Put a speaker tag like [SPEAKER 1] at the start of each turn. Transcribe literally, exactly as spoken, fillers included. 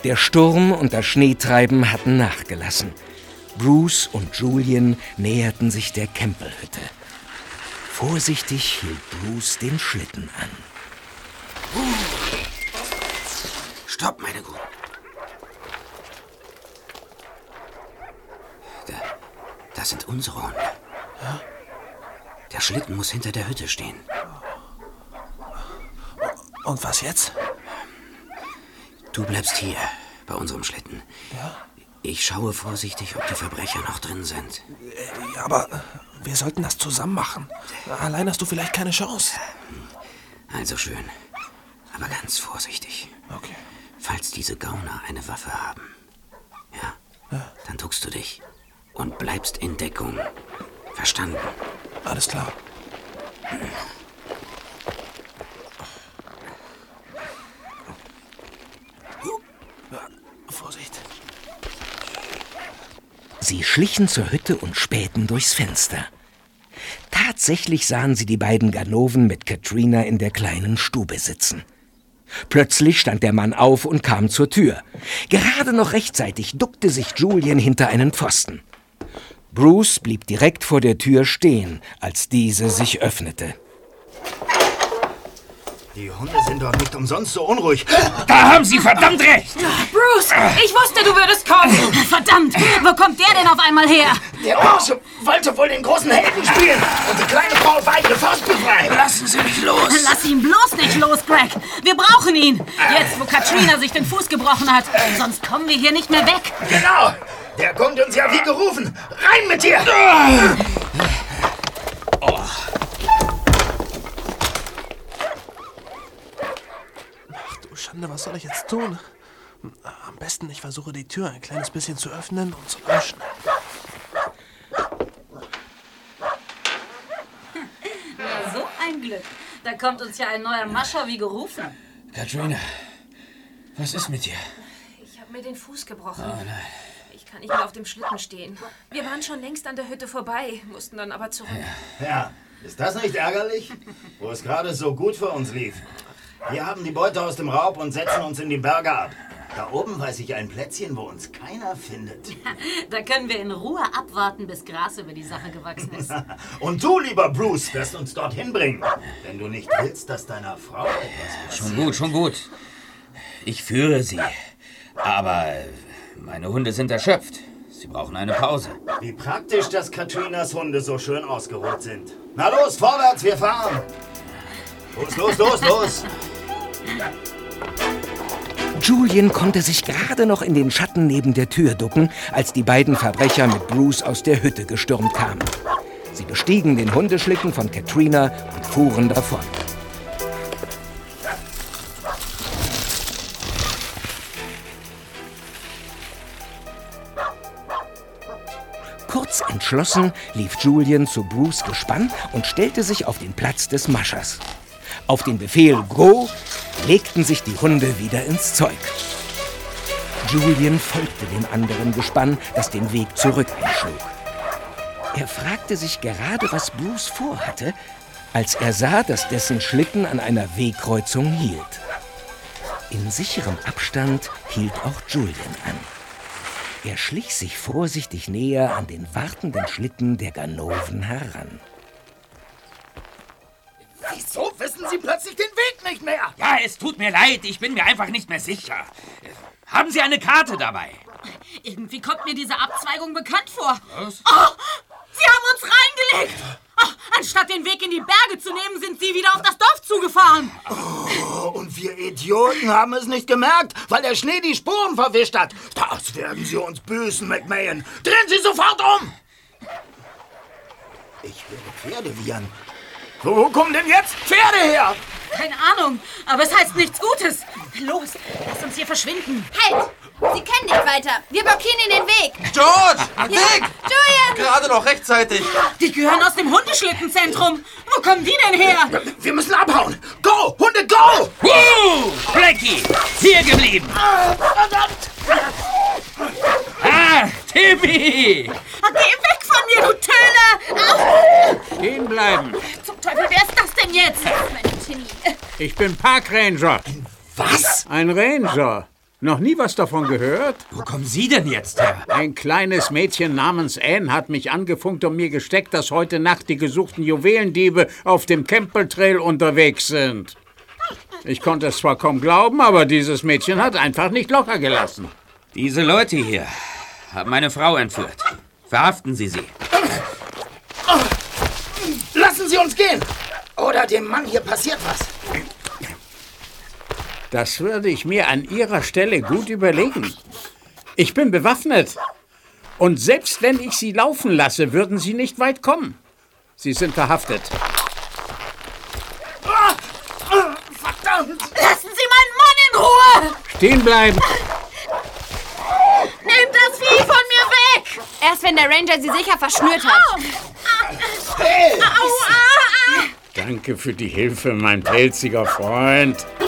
[SPEAKER 1] Der Sturm und das Schneetreiben hatten nachgelassen. Bruce und Julian näherten sich der Campbell-Hütte. Vorsichtig hielt Bruce den Schlitten an.
[SPEAKER 2] Stopp, meine Guten. Da, das sind unsere Hunde. Ja? Der Schlitten muss hinter der Hütte stehen.
[SPEAKER 3] Und was jetzt?
[SPEAKER 2] Du bleibst hier, bei unserem Schlitten.
[SPEAKER 3] Ja?
[SPEAKER 2] Ich schaue vorsichtig, ob die Verbrecher noch drin sind.
[SPEAKER 3] Ja, aber wir sollten das zusammen machen. Allein hast du vielleicht keine Chance.
[SPEAKER 2] Also schön, aber ganz vorsichtig.
[SPEAKER 3] Okay.
[SPEAKER 2] Falls diese Gauner eine Waffe haben, ja,
[SPEAKER 3] ja,
[SPEAKER 2] dann duckst du dich und bleibst in Deckung. Verstanden?
[SPEAKER 3] Alles klar. Vorsicht.
[SPEAKER 1] Sie schlichen zur Hütte und spähten durchs Fenster. Tatsächlich sahen sie die beiden Ganoven mit Katrina in der kleinen Stube sitzen. Plötzlich stand der Mann auf und kam zur Tür. Gerade noch rechtzeitig duckte sich Julian hinter einen Pfosten. Bruce blieb direkt vor der Tür stehen, als diese sich öffnete.
[SPEAKER 4] Die Hunde sind doch nicht umsonst so unruhig.
[SPEAKER 5] Da haben Sie verdammt recht!
[SPEAKER 6] Bruce, ich wusste, du würdest kommen. Verdammt, wo kommt der denn auf einmal her?
[SPEAKER 4] Der Bursche wollte wohl den großen Helden spielen und die kleine Frau auf eigene Faust befreien.
[SPEAKER 5] Lassen Sie mich los!
[SPEAKER 6] Lass ihn bloß nicht los, Greg. Wir brauchen ihn. Jetzt, wo Katrina sich den Fuß gebrochen hat. Sonst kommen wir hier nicht mehr weg.
[SPEAKER 4] Genau. Der kommt uns ja wie gerufen. Rein mit dir!
[SPEAKER 3] Oh. Ach du Schande, was soll ich jetzt tun? Am besten, ich versuche die Tür ein kleines bisschen zu öffnen und zu löschen.
[SPEAKER 6] Na, so ein Glück. Da kommt uns ja ein neuer Mascher wie gerufen.
[SPEAKER 5] Katrina, was ist mit dir?
[SPEAKER 7] Ich habe mir den Fuß gebrochen.
[SPEAKER 5] Oh nein.
[SPEAKER 7] Ich kann nicht mehr auf dem Schlitten stehen. Wir waren schon längst an der Hütte vorbei, mussten dann aber zurück.
[SPEAKER 4] Ja, ja. Ist das nicht ärgerlich? Wo es gerade so gut für uns lief. Wir haben die Beute aus dem Raub und setzen uns in die Berge ab. Da oben weiß ich ein Plätzchen, wo uns keiner findet.
[SPEAKER 6] Da können wir in Ruhe abwarten, bis Gras über die Sache gewachsen ist.
[SPEAKER 4] Und du, lieber Bruce, wirst uns dorthin bringen. Wenn du nicht willst, dass deiner Frau etwas passiert.
[SPEAKER 5] Schon gut, schon gut. Ich führe sie. Aber meine Hunde sind erschöpft. Sie brauchen eine Pause.
[SPEAKER 4] Wie praktisch, dass Katrinas Hunde so schön ausgeruht sind. Na los, vorwärts, wir fahren. Los, los, los, los.
[SPEAKER 1] Julian konnte sich gerade noch in den Schatten neben der Tür ducken, als die beiden Verbrecher mit Bruce aus der Hütte gestürmt kamen. Sie bestiegen den Hundeschlitten von Katrina und fuhren davon. Kurz entschlossen lief Julian zu Bruce' Gespann und stellte sich auf den Platz des Maschers. Auf den Befehl Go legten sich die Hunde wieder ins Zeug. Julian folgte dem anderen Gespann, das den Weg zurück einschlug. Er fragte sich gerade, was Bruce vorhatte, als er sah, dass dessen Schlitten an einer Wegkreuzung hielt. In sicherem Abstand hielt auch Julian an. Er schlich sich vorsichtig näher an den wartenden Schlitten der Ganoven heran.
[SPEAKER 4] Wieso wissen Sie plötzlich den Weg nicht mehr?
[SPEAKER 5] Ja, es tut mir leid, ich bin mir einfach nicht mehr sicher. Haben Sie eine Karte dabei?
[SPEAKER 6] Irgendwie kommt mir diese Abzweigung bekannt vor.
[SPEAKER 5] Was?
[SPEAKER 6] Oh, Sie haben uns reingelegt! Oh, anstatt den Weg in die Berge zu nehmen, sind Sie wieder auf das Dorf zugefahren.
[SPEAKER 4] Oh, und wir Idioten haben es nicht gemerkt, weil der Schnee die Spuren verwischt hat. Das werden Sie uns büßen, McMahon. Drehen Sie sofort um! Ich höre Pferde wiehern. Wo kommen denn jetzt Pferde her?
[SPEAKER 6] Keine Ahnung, aber es heißt nichts Gutes. Los, lass uns hier verschwinden.
[SPEAKER 8] Halt! Sie können nicht weiter. Wir blockieren Ihnen den Weg.
[SPEAKER 3] George! Dick!
[SPEAKER 8] Julian!
[SPEAKER 3] Gerade noch rechtzeitig.
[SPEAKER 6] Die gehören aus dem Hundeschlittenzentrum. Wo kommen die denn her?
[SPEAKER 4] Wir müssen abhauen. Go, Hunde, go!
[SPEAKER 5] Woo! Blackie, hier geblieben.
[SPEAKER 4] Ah, verdammt!
[SPEAKER 5] Ah, Timmy!
[SPEAKER 6] Geh weg von mir, du Töler!
[SPEAKER 5] Stehen bleiben.
[SPEAKER 6] Zum Teufel, wer ist das denn jetzt?
[SPEAKER 8] Meine Timmy.
[SPEAKER 9] Ich bin Parkranger.
[SPEAKER 4] Was?
[SPEAKER 9] Ein Ranger. Noch nie was davon gehört?
[SPEAKER 5] Wo kommen Sie denn jetzt her?
[SPEAKER 9] Ein kleines Mädchen namens Anne hat mich angefunkt und mir gesteckt, dass heute Nacht die gesuchten Juwelendiebe auf dem Campbell Trail unterwegs sind. Ich konnte es zwar kaum glauben, aber dieses Mädchen hat einfach nicht locker gelassen.
[SPEAKER 5] Diese Leute hier haben meine Frau entführt. Verhaften Sie sie.
[SPEAKER 1] Lassen Sie uns gehen! Oder dem Mann hier passiert was.
[SPEAKER 9] Das würde ich mir an Ihrer Stelle gut überlegen. Ich bin bewaffnet. Und selbst wenn ich Sie laufen lasse, würden Sie nicht weit kommen. Sie sind verhaftet.
[SPEAKER 6] Verdammt! Lassen Sie meinen Mann in Ruhe!
[SPEAKER 9] Stehen bleiben!
[SPEAKER 6] Nehmt das Vieh von mir weg!
[SPEAKER 8] Erst wenn der Ranger sie sicher verschnürt hat.
[SPEAKER 1] Hey!
[SPEAKER 6] Au, au, au.
[SPEAKER 9] Danke für die Hilfe, mein pelziger Freund.